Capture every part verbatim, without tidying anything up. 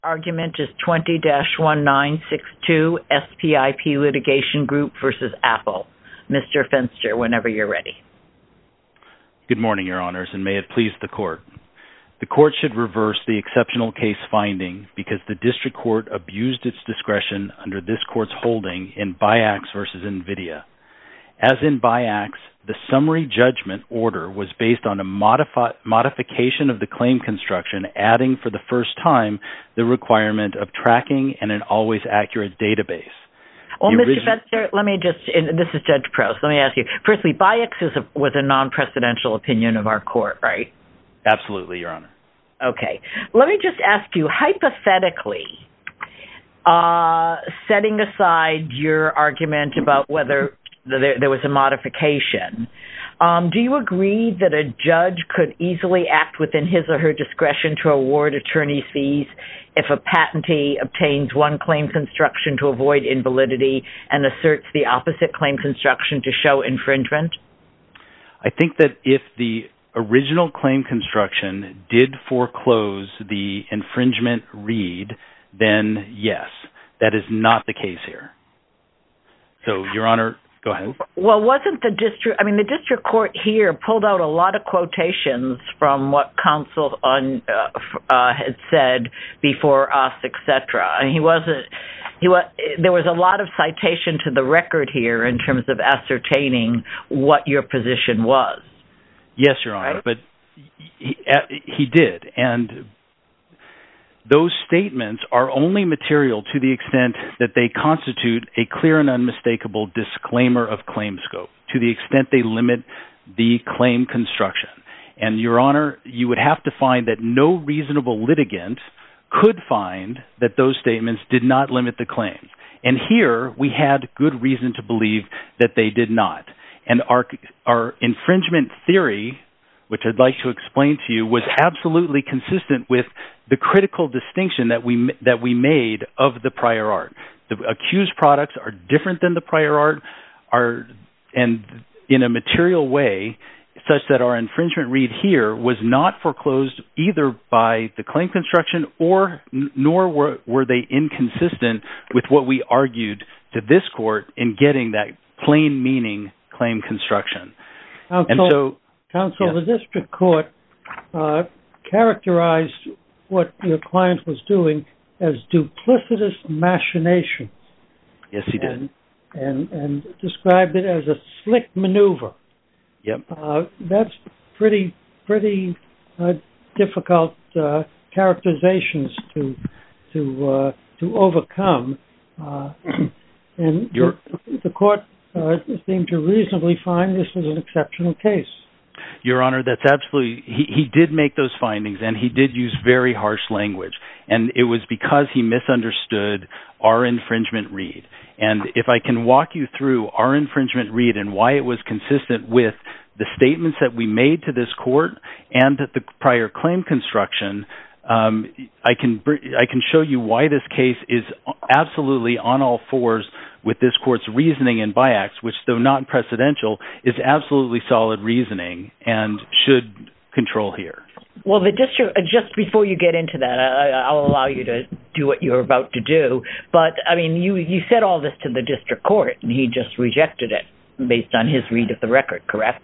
Argument is twenty dash one nine six two S P I P Litigation Group versus Apple. Mister Fenster, whenever you're ready. Good morning, Your Honors, and may it please the Court. The Court should reverse the exceptional case finding because the District Court abused its discretion under this Court's holding in Biax versus NVIDIA. As in Biax, the summary judgment order was based on a modifi- modification of the claim construction, adding for the first time the requirement of tracking and an always accurate database. Well, the Mister Origi- Fenster, let me just, and this is Judge Proust, let me ask you. Firstly, Biax is a, was a non-precedential opinion of our Court, right? Absolutely, Your Honor. Okay. Let me just ask you, hypothetically, uh, setting aside your argument about whether there, there was a modification, um, do you agree that a judge could easily act within his or her discretion to award attorney's fees if a patentee obtains one claim construction to avoid invalidity and asserts the opposite claim construction to show infringement? I think that if the original claim construction did foreclose the infringement read, then yes, that is not the case here. So, Your Honor, go ahead. Well, wasn't the district, I mean, the district court here pulled out a lot of quotations from what counsel on, uh, uh, had said before us, et cetera. And he wasn't, he was, there was a lot of citation to the record here in terms of ascertaining what your position was. Yes, Your Honor, right? But he, he did. And those statements are only material to the extent that they constitute a clear and unmistakable disclaimer of claim scope, to the extent they limit the claim construction. And, Your Honor, you would have to find that no reasonable litigant could find that those statements did not limit the claims. And here we had good reason to believe that they did not. And our our infringement theory, which I'd like to explain to you, was absolutely consistent with the critical distinction that we that we made of the prior art. The accused products are different than the prior art, are and in a material way, such that our infringement read here was not foreclosed either by the claim construction or nor were, were they inconsistent with what we argued to this court in getting that plain meaning claim construction. Counsel, and so, Counsel yes. The district court uh, characterized what your client was doing as duplicitous machination. Yes, he did. And, and, and described it as a slick maneuver. Yep. Uh, that's pretty pretty uh, difficult uh, characterizations to to uh, to overcome, uh, and the, the court uh, seemed to reasonably find this was an exceptional case. Your Honor, that's absolutely, he, he did make those findings, and he did use very harsh language, and it was because he misunderstood our infringement read. And if I can walk you through our infringement read and why it was consistent with the statements that we made to this court and the prior claim construction, um, I can I can show you why this case is absolutely on all fours with this court's reasoning in Biax, which, though not precedential, is absolutely solid reasoning and should control here. Well, the district, just before you get into that, I, I'll allow you to do what you're about to do. But, I mean, you, you said all this to the district court, and he just rejected it based on his read of the record, correct?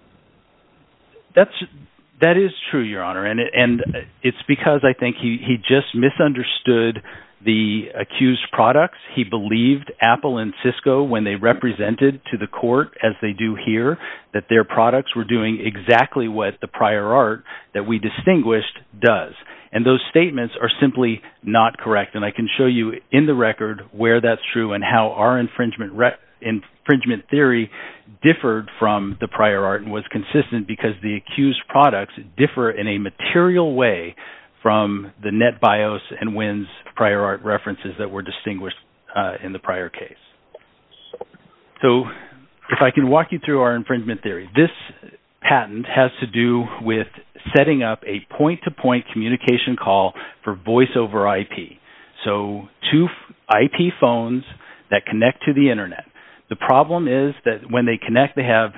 That's that is true, Your Honor, and it, and it's because I think he, he just misunderstood the accused products. He believed Apple and Cisco, when they represented to the court, as they do here, that their products were doing exactly what the prior art that we distinguished does. And those statements are simply not correct. And I can show you in the record where that's true and how our infringement re- infringement theory differed from the prior art and was consistent because the accused products differ in a material way from the NetBIOS and WINS prior art references that were distinguished uh, in the prior case. So if I can walk you through our infringement theory, this patent has to do with setting up a point-to-point communication call for voice over I P. So two I P phones that connect to the internet. The problem is that when they connect, they have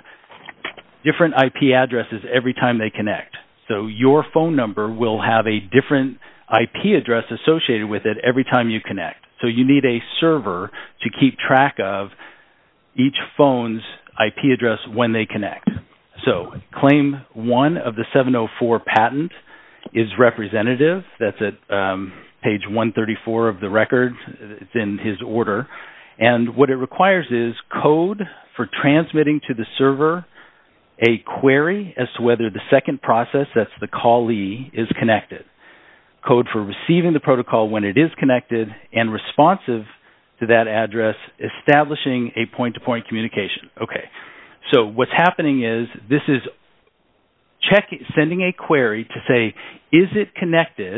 different I P addresses every time they connect. So your phone number will have a different I P address associated with it every time you connect. So you need a server to keep track of each phone's I P address when they connect. So claim one of the seven oh four patent is representative. That's at um, page one thirty-four of the record. It's in his order. And what it requires is code for transmitting to the server a query as to whether the second process, that's the callee, is connected. Code for receiving the protocol when it is connected, and responsive to that address, establishing a point-to-point communication. Okay, so what's happening is this is check, sending a query to say, is it connected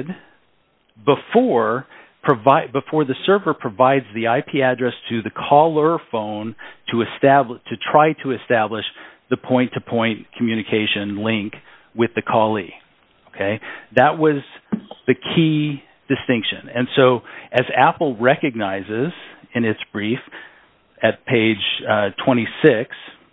before provide before the server provides the I P address to the caller phone to establish to try to establish the point-to-point communication link with the callee. Okay, that was the key distinction. And so as Apple recognizes in its brief at page uh, twenty-six,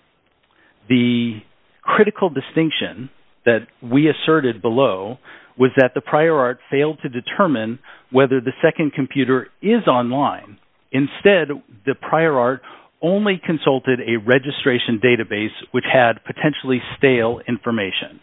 the critical distinction that we asserted below was that the prior art failed to determine whether the second computer is online. Instead, the prior art only consulted a registration database which had potentially stale information.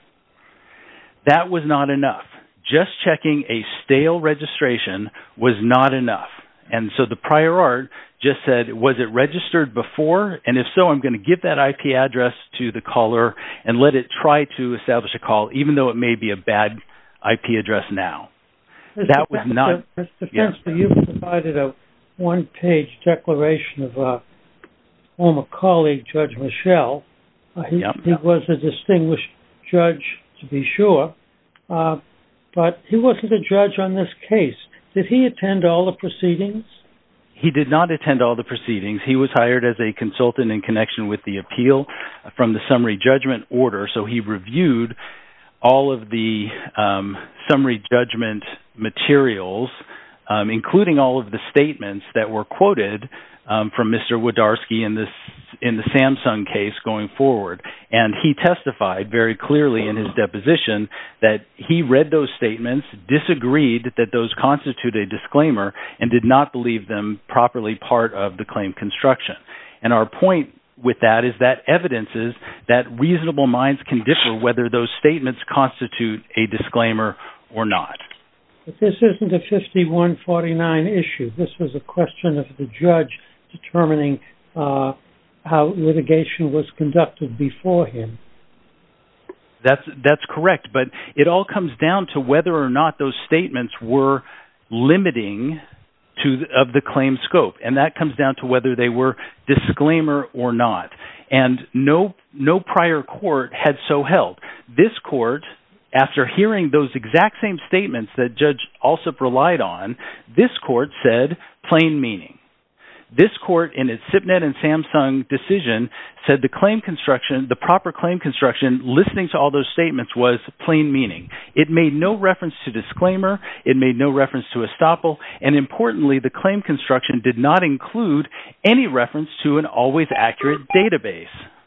That was not enough. Just checking a stale registration was not enough. And so the prior art just said, was it registered before? And if so, I'm going to give that I P address to the caller and let it try to establish a call, even though it may be a bad I P address now. Mister That was not... Mister Fenster, yeah. You provided a one-page declaration of a former colleague, Judge Michel. Uh, he, yep. he was a distinguished judge, to be sure, uh, but he wasn't a judge on this case. Did he attend all the proceedings? He did not attend all the proceedings. He was hired as a consultant in connection with the appeal from the summary judgment order, so he reviewed all of the um, summary judgment materials, um, including all of the statements that were quoted um, from Mister Wlodarski in this in the Samsung case going forward. And he testified very clearly in his deposition that he read those statements, disagreed that those constitute a disclaimer, and did not believe them properly part of the claim construction. And our point with that is that evidences that reasonable minds can differ whether those statements constitute a disclaimer or not. But this isn't a fifty-one forty-nine issue. This was a question of the judge determining uh, how litigation was conducted before him. That's that's correct, but it all comes down to whether or not those statements were limiting to the, of the claim scope, and that comes down to whether they were disclaimer or not. And no no prior court had so held. This court, after hearing those exact same statements that Judge Alsup relied on, this court said plain meaning. This court, in its SIPNet and Samsung decision, said the claim construction, the proper claim construction, listening to all those statements, was plain meaning. It made no reference to disclaimer. It made no reference to estoppel. And importantly, the claim construction did not include any reference to an always accurate database.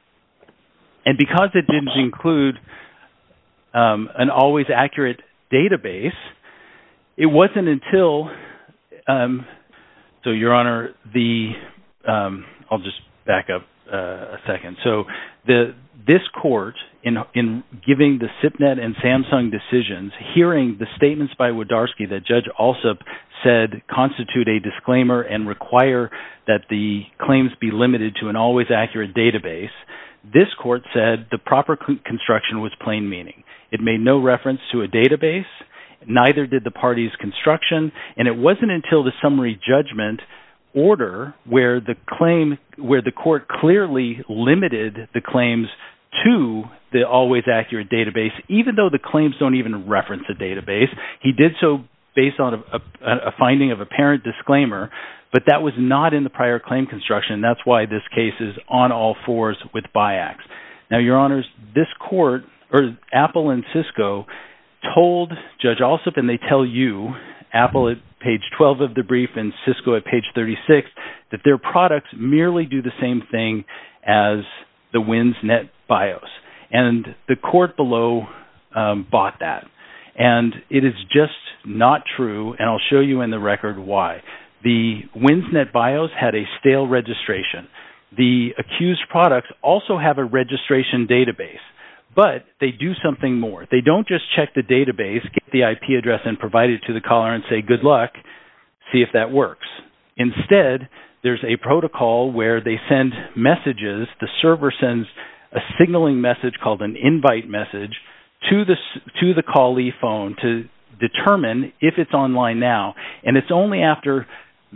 And because it didn't include um, an always accurate database, it wasn't until... Um, So, Your Honor, the um, I'll just back up uh, a second. So, the this court, in in giving the SIPNet and Samsung decisions, hearing the statements by Wlodarski that Judge Alsup said constitute a disclaimer and require that the claims be limited to an always accurate database, this court said the proper construction was plain meaning. It made no reference to a database. Neither did the party's construction, and it wasn't until the summary judgment order where the claim, where the court clearly limited the claims to the always accurate database, even though the claims don't even reference a database. He did so based on a, a, a finding of apparent disclaimer, but that was not in the prior claim construction. That's why this case is on all fours with BIAX. Now, Your Honors, this court, or Apple and Cisco, told Judge Alsup, and they tell you, Apple at page twelve of the brief and Cisco at page thirty-six, that their products merely do the same thing as the WinSnet BIOS. And the court below um, bought that. And it is just not true, and I'll show you in the record why. The WINSnet BIOS had a stale registration. The accused products also have a registration database, but they do something more. They don't just check the database, get the I P address, and provide it to the caller and say, good luck, see if that works. Instead, there's a protocol where they send messages. The server sends a signaling message called an invite message to the, to the callee phone to determine if it's online now. And it's only after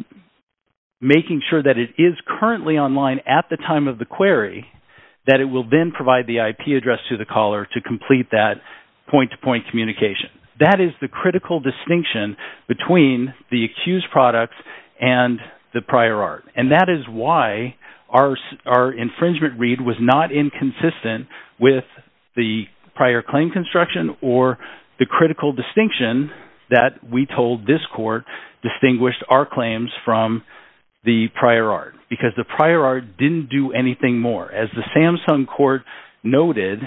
making sure that it is currently online at the time of the query that it will then provide the I P address to the caller to complete that point-to-point communication. That is the critical distinction between the accused products and the prior art. And that is why our, our infringement read was not inconsistent with the prior claim construction or the critical distinction that we told this court distinguished our claims from the prior art, because the prior art didn't do anything more. As the Samsung court noted,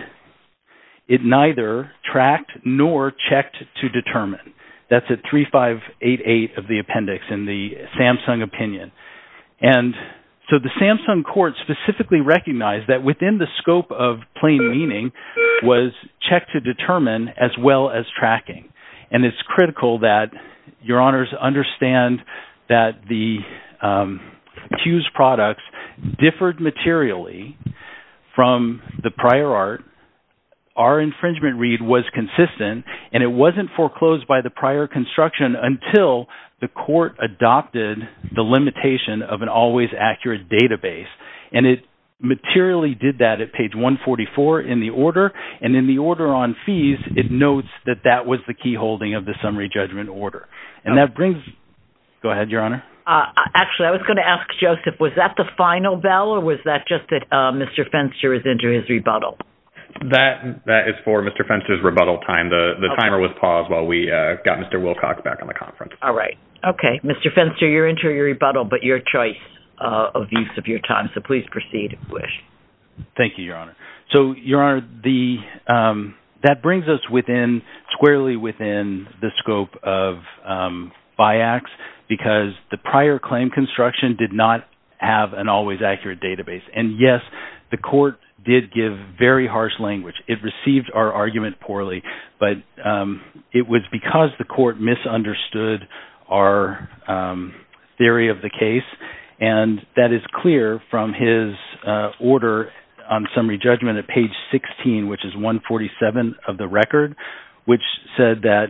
it neither tracked nor checked to determine. That's at three five eight eight of the appendix in the Samsung opinion. And so the Samsung court specifically recognized that within the scope of plain meaning was check to determine as well as tracking. And it's critical that your honors understand that the um, accused products differed materially from the prior art. Our infringement read was consistent, and it wasn't foreclosed by the prior construction until the court adopted the limitation of an always accurate database. And it materially did that at page one forty-four in the order, and in the order on fees, it notes that that was the key holding of the summary judgment order. And that brings... Go ahead, Your Honor. Uh, actually, I was going to ask Joseph, was that the final bell, or was that just that uh, Mister Fenster is into his rebuttal? That that is for Mister Fenster's rebuttal time. The the okay. timer was paused while we uh, got Mister Wilcox back on the conference. All right. Okay. Mister Fenster, you're into your rebuttal, but your choice uh, of use of your time, so please proceed if you wish. Thank you, Your Honor. So, Your Honor, the um, that brings us within, squarely within the scope of um, B I A C S, because the prior claim construction did not have an always accurate database. And yes, the court did give very harsh language. It received our argument poorly, but um, it was because the court misunderstood our um, theory of the case, and that is clear from his uh, order on summary judgment at page sixteen, which is one forty-seven of the record, which said that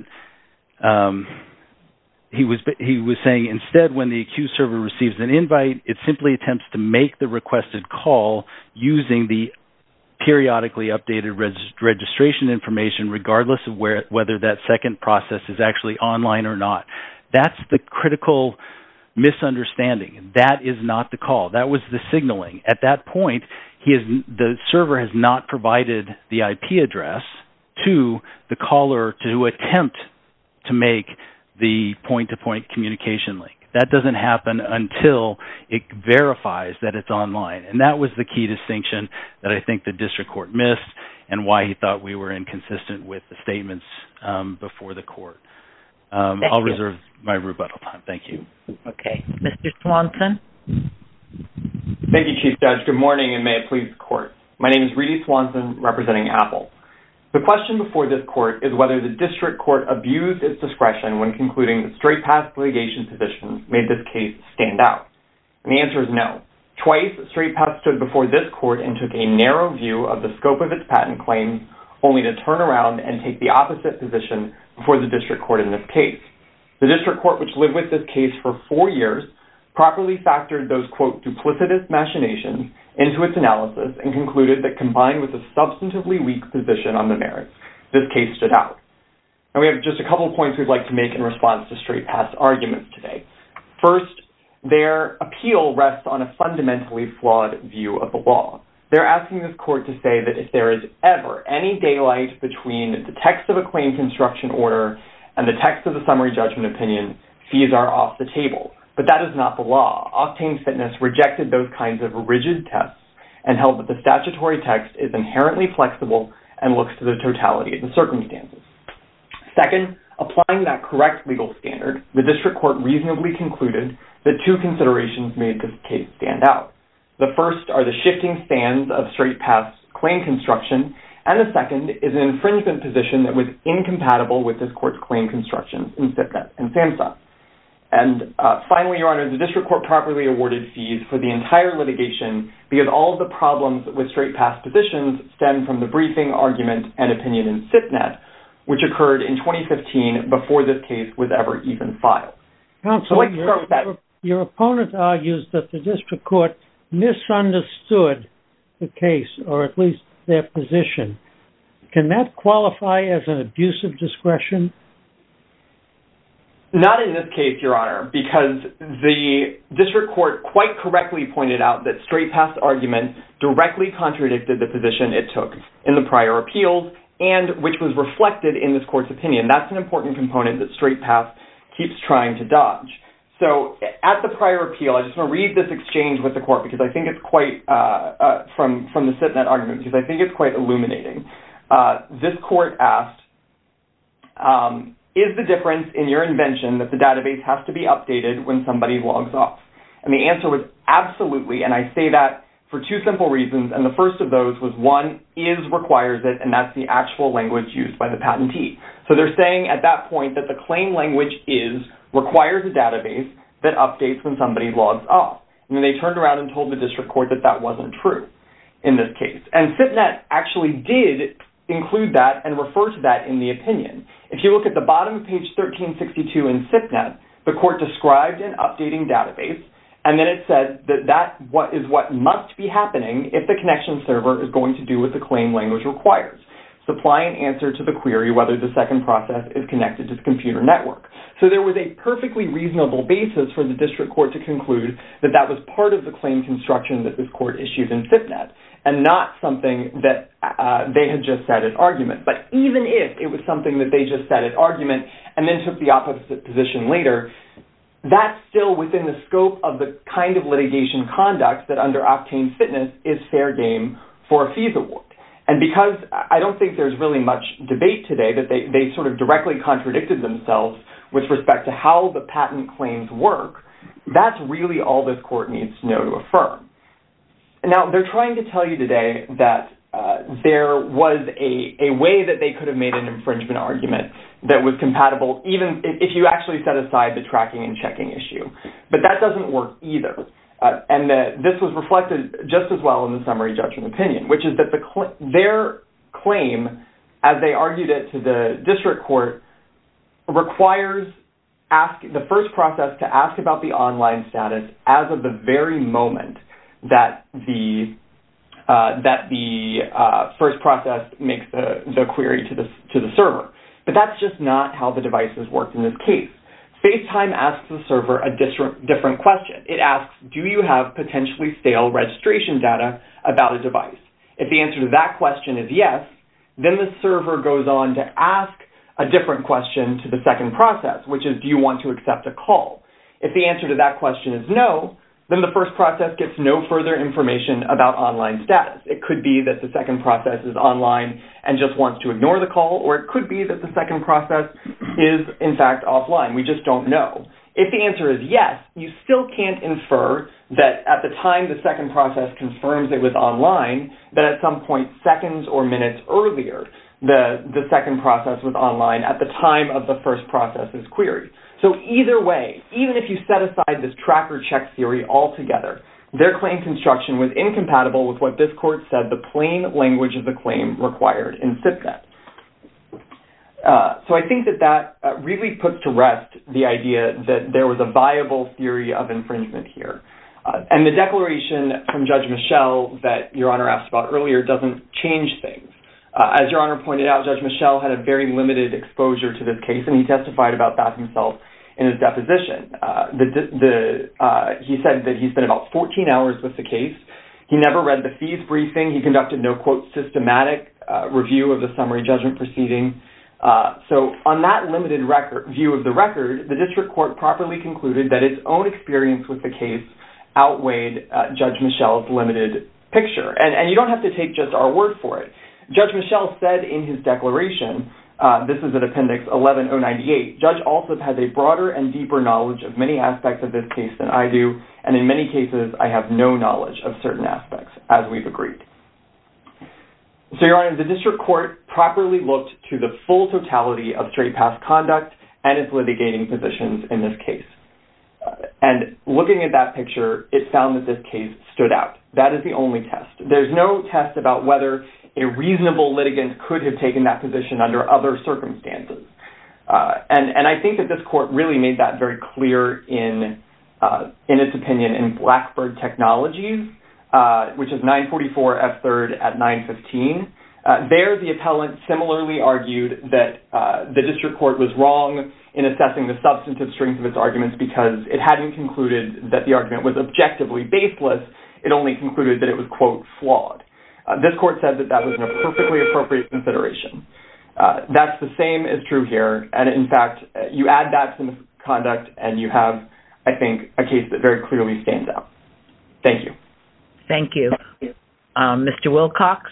um, he was he was saying instead when the accused server receives an invite, it simply attempts to make the requested call using the periodically updated reg- registration information regardless of where, whether that second process is actually online or not. That's the critical misunderstanding. That is not the call. That was the signaling. At that point, he is, the server has not provided the I P address to the caller to attempt to make the point-to-point communication link. That doesn't happen until it verifies that it's online. And that was the key distinction that I think the district court missed and why he thought we were inconsistent with the statements um, before the court. Um, I'll you. reserve my rebuttal time. Thank you. Okay. Mister Swanson? Thank you, Chief Judge. Good morning, and may it please the court. My name is Reedy Swanson, representing Apple. The question before this court is whether the district court abused its discretion when concluding that straight path litigation positions made this case stand out. And the answer is no. Twice, Straight Path stood before this court and took a narrow view of the scope of its patent claims, only to turn around and take the opposite position before the district court in this case. The district court, which lived with this case for four years, properly factored those, quote, duplicitous machinations into its analysis and concluded that combined with a substantively weak position on the merits, this case stood out. And we have just a couple of points we'd like to make in response to Straight Path's arguments today. First, their appeal rests on a fundamentally flawed view of the law. They're asking this court to say that if there is ever any daylight between the text of a claim construction order and the text of the summary judgment opinion, fees are off the table. But that is not the law. Octane Fitness rejected those kinds of rigid tests and held that the statutory text is inherently flexible and looks to the totality of the circumstances. Second, applying that correct legal standard, the district court reasonably concluded that two considerations made this case stand out. The first are the shifting stands of straight path's claim construction, and the second is an infringement position that was incompatible with this court's claim constructions in SIPNet and SAMHSA. And uh, finally, Your Honor, the district court properly awarded fees for the entire litigation because all of the problems with straight path positions stem from the briefing, argument, and opinion in SIPNet, which occurred in twenty fifteen before this case was ever even filed. Counsel, so your, your, your opponent argues that the district court misunderstood the case, or at least their position. Can that qualify as an abuse of discretion? Not in this case, Your Honor, because the district court quite correctly pointed out that straight path's argument directly contradicted the position it took in the prior appeals, and which was reflected in this court's opinion. That's an important component that straight path keeps trying to dodge. So at the prior appeal, I just want to read this exchange with the court because I think it's quite, uh, uh, from, from the SIPNet argument, because I think it's quite illuminating. Uh, this court asked, um, is the difference in your invention that the database has to be updated when somebody logs off? And the answer was absolutely, and I say that for two simple reasons, and the first of those was one, is requires it, and that's the actual language used by the patentee. So they're saying at that point that the claim language is requires a database that updates when somebody logs off. And then they turned around and told the district court that that wasn't true in this case. And SIPNet actually did include that and refer to that in the opinion. If you look at the bottom of page thirteen sixty-two in SIPNet, the court described an updating database, and then it said that that what is what must be happening if the connection server is going to do what the claim language requires. Supply an answer to the query whether the second process is connected to the computer network. So there was a perfectly reasonable basis for the district court to conclude that that was part of the claim construction that this court issued in SIPNet, and not something that uh, they had just said at argument. But even if it was something that they just said at argument and then took the opposite position later, that's still within the scope of the kind of litigation conduct that under Octane Fitness is fair game for a fees award. And because I don't think there's really much debate today that they, they sort of directly contradicted themselves with respect to how the patent claims work, that's really all this court needs to know to affirm. Now, they're trying to tell you today that uh, there was a, a way that they could have made an infringement argument that was compatible, even if, if you actually set aside the tracking and checking issue. But that doesn't work either. Uh, and the, this was reflected just as well in the summary judgment opinion, which is that the cl- their claim, as they argued it to the district court, requires ask the first process to ask about the online status as of the very moment that the uh, that the uh, first process makes the, the query to the to the server. But that's just not how the devices worked in this case. FaceTime asks the server a different, different question. It asks, do you have potentially stale registration data about a device? If the answer to that question is yes, then the server goes on to ask a different question to the second process, which is, do you want to accept a call? If the answer to that question is no, then the first process gets no further information about online status. It could be that the second process is online and just wants to ignore the call, or it could be that the second process is, in fact, offline. We just don't know. If the answer is yes, you still can't infer that at the time the second process confirms it was online, that at some point seconds or minutes earlier, the, the second process was online at the time of the first process's query. So either way, even if you set aside this tracker check theory altogether, their claim construction was incompatible with what this court said the plain language of the claim required in SIPNet. Uh, so I think that that uh, really puts to rest the idea that there was a viable theory of infringement here. Uh, and the declaration from Judge Michel that Your Honor asked about earlier doesn't change things. Uh, as Your Honor pointed out, Judge Michel had a very limited exposure to this case, and he testified about that himself in his deposition. Uh, the, the, uh, he said that he spent about fourteen hours with the case. He never read the fees briefing. He conducted no, quote, systematic uh, review of the summary judgment proceeding. Uh, so on that limited record, view of the record, the district court properly concluded that its own experience with the case outweighed uh, Judge Michel's limited picture. And, and you don't have to take just our word for it. Judge Michel said in his declaration uh, this is at Appendix eleven oh ninety-eight, Judge Alsup has a broader and deeper knowledge of many aspects of this case than I do, and in many cases, I have no knowledge of certain aspects, as we've agreed. So, Your Honor, the district court properly looked to the full totality of StraightPath's conduct and its litigating positions in this case. Uh, and looking at that picture, it found that this case stood out. That is the only test. There's no test about whether a reasonable litigant could have taken that position under other circumstances. Uh, and, and I think that this court really made that very clear in, uh, in its opinion in Blackbird Technologies, uh, which is nine forty-four F third at nine fifteen. Uh, there, the appellant similarly argued that uh, the district court was wrong in assessing the substantive strength of its arguments because it hadn't concluded that the argument was objectively baseless. It only concluded that it was, quote, flawed. Uh, this court said that that was a perfectly appropriate consideration. Uh, that's the same is true here. And in fact, you add that to misconduct and you have, I think, a case that very clearly stands out. Thank you. Thank you. Um, Mister Wilcox?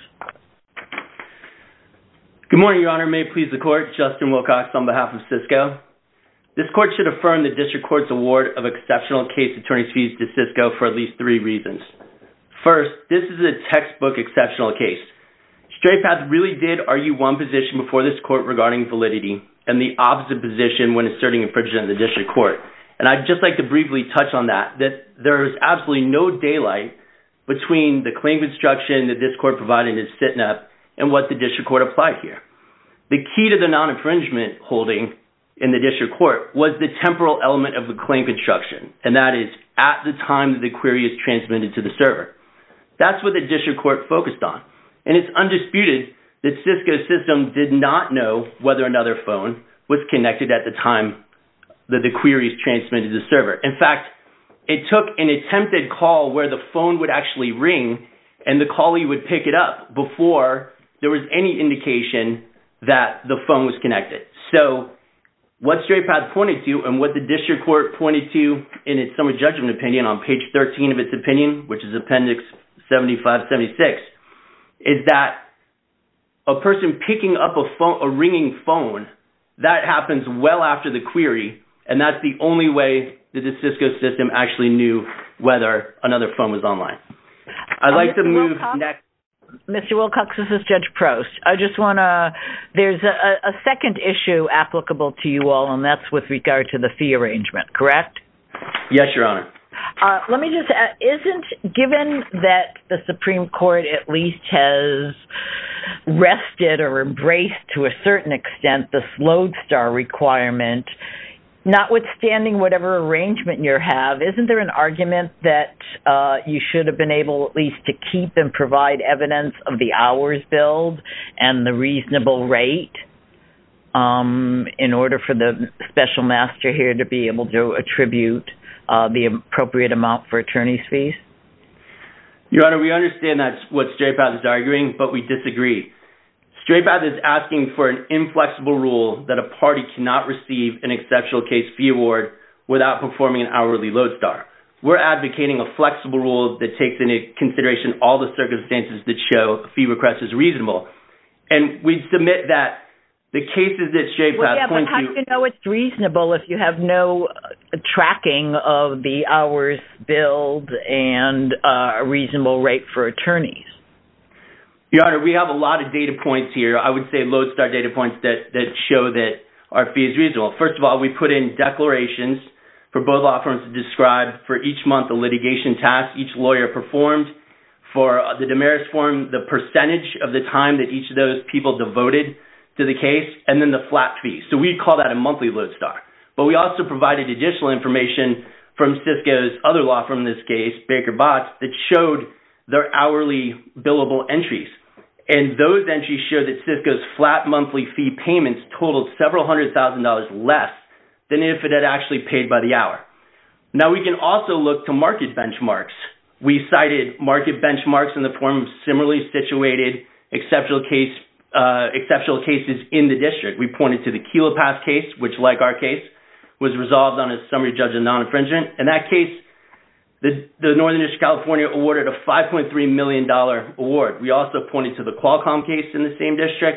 Good morning, Your Honor. May it please the court. Justin Wilcox on behalf of Cisco. This court should affirm the district court's award of exceptional case attorney's fees to Cisco for at least three reasons. First, this is a textbook exceptional case. StraightPath really did argue one position before this court regarding validity and the opposite position when asserting infringement in the district court. And I'd just like to briefly touch on that, that there is absolutely no daylight between the claim construction that this court provided in its sit-up and what the district court applied here. The key to the non-infringement holding in the district court was the temporal element of the claim construction, and that is at the time that the query is transmitted to the server. That's what the district court focused on. And it's undisputed that Cisco's system did not know whether another phone was connected at the time that the query is transmitted to the server. In fact, it took an attempted call where the phone would actually ring and the callee would pick it up before there was any indication that the phone was connected. So what StraightPath pointed to and what the district court pointed to in its summary judgment opinion on page thirteen of its opinion, which is Appendix seventy-five seventy-six, is that a person picking up a phone, a ringing phone, that happens well after the query, and that's the only way that the Cisco system actually knew whether another phone was online. I'd like to move next. Mister Wilcox, this is Judge Prost. I just want to, there's a, a second issue applicable to you all, and that's with regard to the fee arrangement, correct? Yes, Your Honor. Uh, let me just add, isn't, given that the Supreme Court at least has rested or embraced to a certain extent the Lodestar requirement, notwithstanding whatever arrangement you have, isn't there an argument that uh, you should have been able at least to keep and provide evidence of the hours billed and the reasonable rate um, in order for the special master here to be able to attribute uh, the appropriate amount for attorney's fees? Your Honor, we understand that's what StraightPath is arguing, but we disagree. StraightPath is asking for an inflexible rule that a party cannot receive an exceptional case fee award without performing an hourly Lodestar. We're advocating a flexible rule that takes into consideration all the circumstances that show a fee request is reasonable. And we submit that the cases that StraightPath well, yeah, point but how to... do you know it's reasonable if you have no uh, tracking of the hours billed and uh, a reasonable rate for attorneys? Your Honor, we have a lot of data points here. I would say Lodestar data points that, that show that our fee is reasonable. First of all, we put in declarations for both law firms to describe for each month the litigation task each lawyer performed. For the Damaris form, the percentage of the time that each of those people devoted to the case, and then the flat fee. So we call that a monthly Lodestar. But we also provided additional information from Cisco's other law firm in this case, Baker Botts, that showed their hourly billable entries. And those entries show that Cisco's flat monthly fee payments totaled several hundred thousand dollars less than if it had actually paid by the hour. Now, we can also look to market benchmarks. We cited market benchmarks in the form of similarly situated exceptional case uh, exceptional cases in the district. We pointed to the Kilo Pass case, which, like our case, was resolved on a summary judgment non-infringement. In that case, the, the Northern District of California awarded a five point three million dollars award. We also pointed to the Qualcomm case in the same district,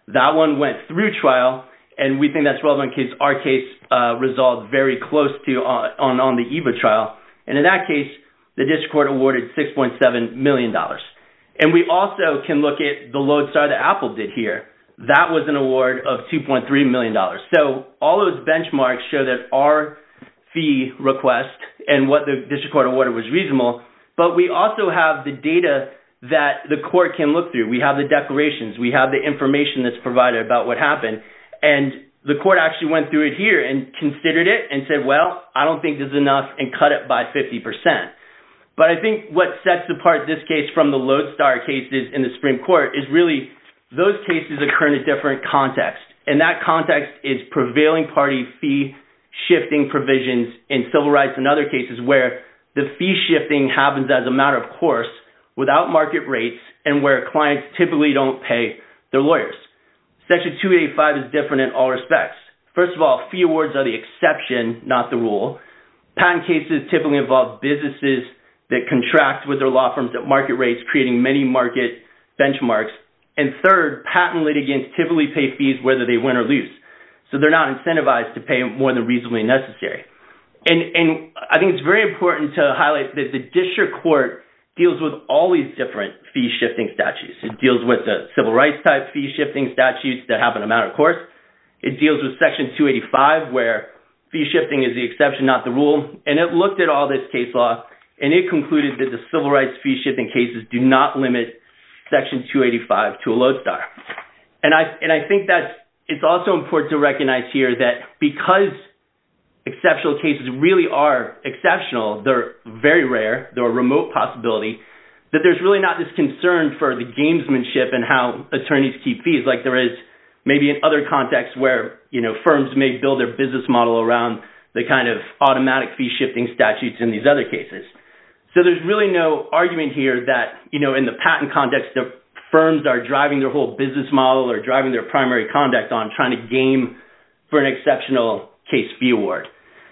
That one went through trial, and we think that's relevant because our case uh, resolved very close to uh, on, on the E V A trial. And in that case, the district court awarded six point seven million dollars. And we also can look at the Lodestar that Apple did here. That was an award of two point three million dollars. So all those benchmarks show that our fee request and what the district court awarded was reasonable. But we also have the data that the court can look through. We have the declarations. We have the information that's provided about what happened. And the court actually went through it here and considered it and said, well, I don't think this is enough, and cut it by fifty percent. But I think what sets apart this case from the Lodestar cases in the Supreme Court is really those cases occur in a different context. And that context is prevailing party fee shifting provisions in civil rights and other cases where the fee shifting happens as a matter of course without market rates and where clients typically don't pay their lawyers. Section two eighty-five is different in all respects. First of all, fee awards are the exception, not the rule. Patent cases typically involve businesses that contract with their law firms at market rates, creating many market benchmarks. And third, patent litigants typically pay fees whether they win or lose. So they're not incentivized to pay more than reasonably necessary. And, and I think it's very important to highlight that the district court deals with all these different fee shifting statutes. It deals with the civil rights type fee shifting statutes that happen a matter of course. It deals with Section two eighty-five where fee shifting is the exception, not the rule. And it looked at all this case law and it concluded that the civil rights fee shifting cases do not limit Section two eighty-five to a Lodestar. And I, and I think that's, it's also important to recognize here that because exceptional cases really are exceptional, they're very rare, they're a remote possibility, that there's really not this concern for the gamesmanship and how attorneys keep fees like there is maybe in other contexts where, you know, firms may build their business model around the kind of automatic fee shifting statutes in these other cases. So there's really no argument here that, you know, in the patent context, the firms are driving their whole business model or driving their primary conduct on trying to game for an exceptional case fee award.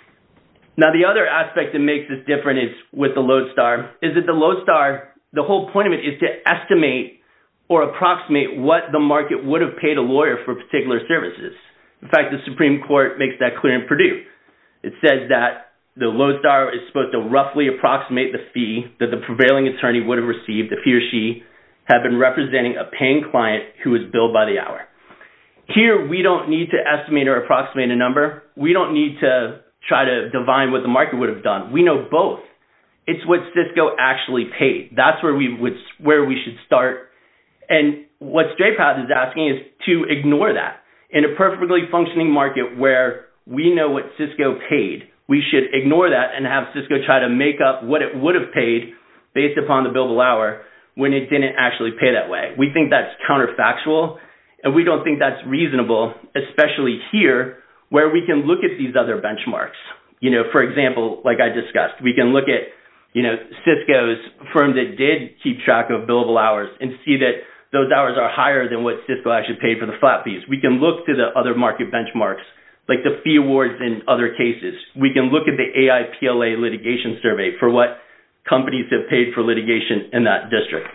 Now, the other aspect that makes this different is with the Lodestar is that the Lodestar, the whole point of it is to estimate or approximate what the market would have paid a lawyer for particular services. In fact, the Supreme Court makes that clear in Purdue. It says that the Lodestar is supposed to roughly approximate the fee that the prevailing attorney would have received if he or she had been representing a paying client who was billed by the hour. Here, we don't need to estimate or approximate a number. We don't need to try to divine what the market would have done. We know both. It's what Cisco actually paid. That's where we would, where we should start. And what StraightPath is asking is to ignore that. In a perfectly functioning market where we know what Cisco paid, we should ignore that and have Cisco try to make up what it would have paid based upon the billable hour when it didn't actually pay that way. We think that's counterfactual, and we don't think that's reasonable, especially here where we can look at these other benchmarks. You know, for example, like I discussed, we can look at, you know, Cisco's firm that did keep track of billable hours and see that those hours are higher than what Cisco actually paid for the flat fees. We can look to the other market benchmarks, like the fee awards in other cases. We can look at the A I P L A litigation survey for what companies have paid for litigation in that district.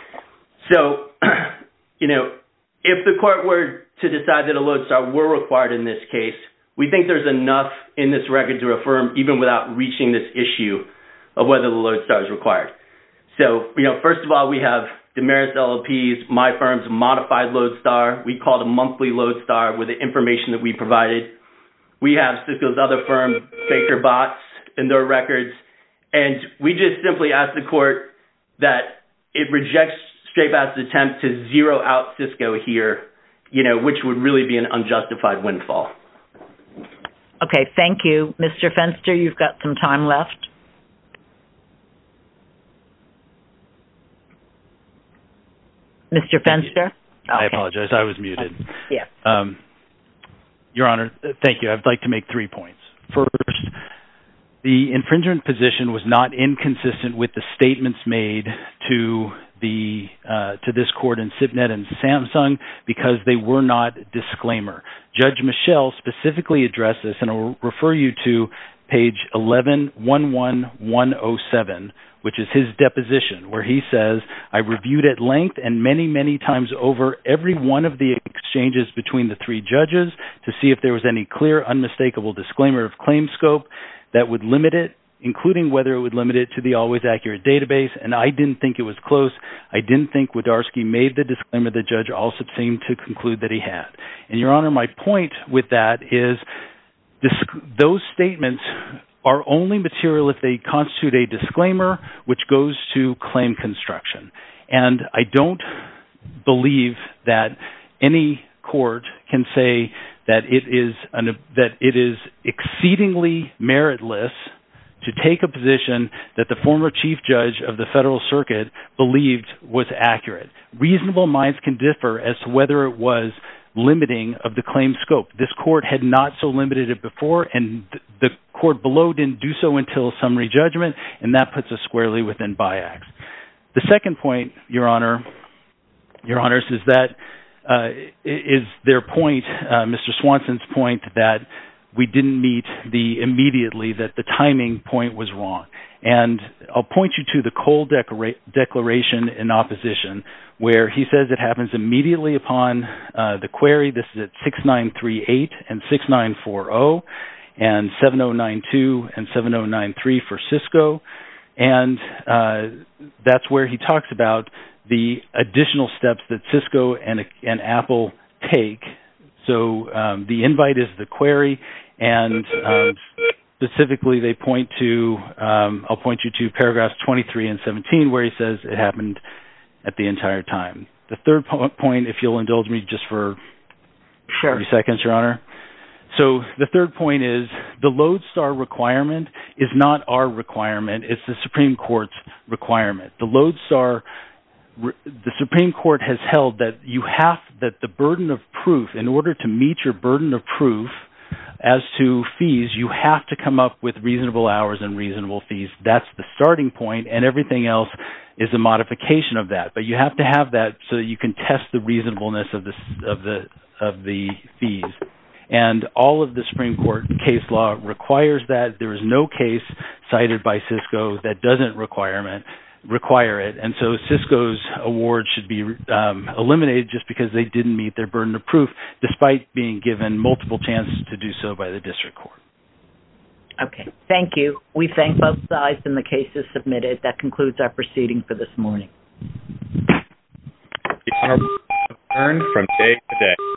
So, you know, if the court were to decide that a Lodestar were required in this case, we think there's enough in this record to affirm even without reaching this issue of whether the Lodestar is required. So, you know, first of all, we have Damaris L L P's, my firm's modified Lodestar. We called a monthly Lodestar with the information that we provided. We have Cisco's other firm, Baker Botts, in their records. And we just simply ask the court that it rejects StraightPath's attempt to zero out Cisco here, you know, which would really be an unjustified windfall. Okay, thank you. Mister Fenster, you've got some time left. Mister Fenster? Okay. I apologize. I was muted. Yes. Um, Your Honor, thank you. I'd like to make three points. First, the infringement position was not inconsistent with the statements made to the uh, to this court in SIPNet and Samsung because they were not disclaimer. Judge Michel specifically addressed this, and I'll refer you to page eleven one one one oh seven, which is his deposition, where he says, I reviewed at length and many, many times over every one of the exchanges between the three judges to see if there was any clear, unmistakable disclaimer of claim scope that would limit it, including whether it would limit it to the always accurate database, and I didn't think it was close. I didn't think Wlodarski made the disclaimer the judge also seemed to conclude that he had. And, Your Honor, my point with that is this, those statements are only material if they constitute a disclaimer, which goes to claim construction. And I don't believe that any court can say that it is an, that it is exceedingly meritless to take a position that the former chief judge of the Federal Circuit believed was accurate. Reasonable minds can differ as to whether it was limiting of the claim scope. This court had not so limited it before, and the court below didn't do so until summary judgment, and that puts us squarely within B I A C. The second point, Your Honor, Your Honors, is that uh, is their point, uh, Mister Swanson's point, that we didn't meet the immediately, that the timing point was wrong. And I'll point you to the Cole declara- declaration in opposition, where he says it happens immediately upon uh, the query. This is at six nine three eight and six nine four zero and seven oh nine two and seven oh nine three for Cisco. And uh, that's where he talks about the additional steps that Cisco and, and Apple take. So um, the invite is the query, and um, specifically they point to, um, I'll point you to paragraphs twenty-three and seventeen, where he says it happened at the entire time. The third po- point, if you'll indulge me just for sure. thirty seconds, Your Honor. So the third point is the Lodestar requirement is not our requirement. It's the Supreme Court's requirement. The Lodestar, the Supreme Court has held that you have, that the burden of proof, in order to meet your burden of proof as to fees, you have to come up with reasonable hours and reasonable fees. That's the starting point, and everything else is a modification of that. But you have to have that so that you can test the reasonableness of the of the of the fees. And all of the Supreme Court case law requires that. There is no case cited by Cisco that doesn't requirement require it, and so Cisco's award should be um, eliminated just because they didn't meet their burden of proof, despite being given multiple chances to do so by the district court. Okay, thank you. We thank both sides, and the case is submitted. That concludes our proceeding for this morning. The Honorable adjourned from day to day.